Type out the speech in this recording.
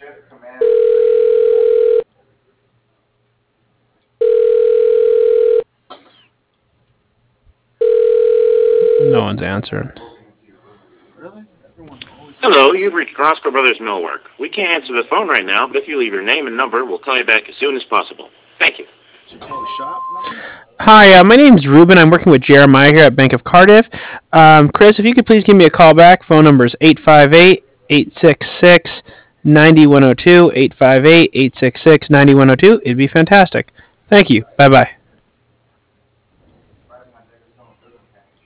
No one's answering. Hello, you've reached Roscoe Brothers Millwork. We can't answer the phone right now, but if you leave your name and number, we'll call you back as soon as possible. Thank you. Hi, my name's Ruben. I'm working with Jeremiah here at Bank of Cardiff. Chris, if you could please give me a call back. Phone number is 858-866-9102, 858-866-9102. It'd be fantastic. Thank you. Bye-bye.